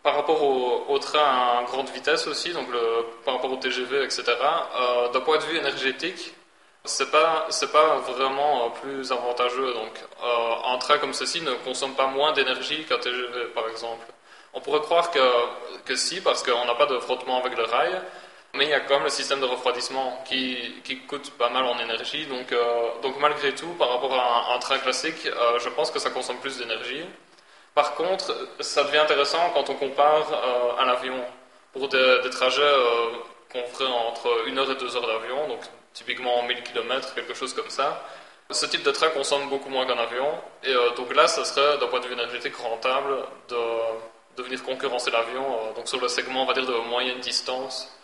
Par rapport au train à grande vitesse aussi, donc par rapport au TGV, etc., d'un point de vue énergétique, c'est pas vraiment plus avantageux. Donc, un train comme ceci ne consomme pas moins d'énergie qu'un TGV, par exemple. On pourrait croire que si, parce qu'on n'a pas de frottement avec le rail, mais il y a quand même le système de refroidissement qui coûte pas mal en énergie. Donc malgré tout, par rapport à un train classique, je pense que ça consomme plus d'énergie. Par contre, ça devient intéressant quand on compare à l'avion. Pour des trajets qu'on ferait entre 1 heure et 2 heures d'avion, donc typiquement 1000 km, quelque chose comme ça, ce type de train consomme beaucoup moins qu'un avion. Et donc là, ça serait d'un point de vue énergétique rentable de venir concurrencer l'avion donc sur le segment, on va dire, de moyenne distance.